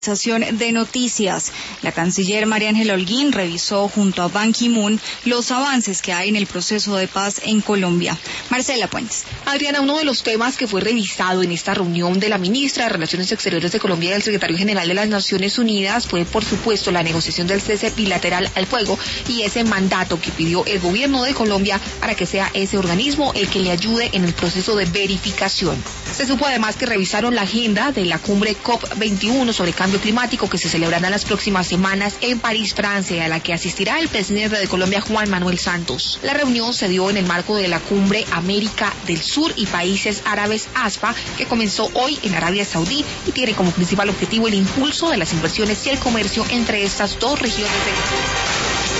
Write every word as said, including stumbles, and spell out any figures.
de noticias. La canciller María Ángela Holguín revisó junto a Ban Ki-moon los avances que hay en el proceso de paz en Colombia. Marcela Puentes. Adriana, uno de los temas que fue revisado en esta reunión de la ministra de Relaciones Exteriores de Colombia y del secretario general de las Naciones Unidas fue, por supuesto, la negociación del cese bilateral al fuego y ese mandato que pidió el gobierno de Colombia para que sea ese organismo el que le ayude en el proceso de verificación. Se supo además que revisaron la agenda de la cumbre COP veintiuno sobre cambio climático que se celebrará en las próximas semanas en París, Francia, a la que asistirá el presidente de Colombia, Juan Manuel Santos. La reunión se dio en el marco de la cumbre América del Sur y Países Árabes ASPA, que comenzó hoy en Arabia Saudí y tiene como principal objetivo el impulso de las inversiones y el comercio entre estas dos regiones del mundo.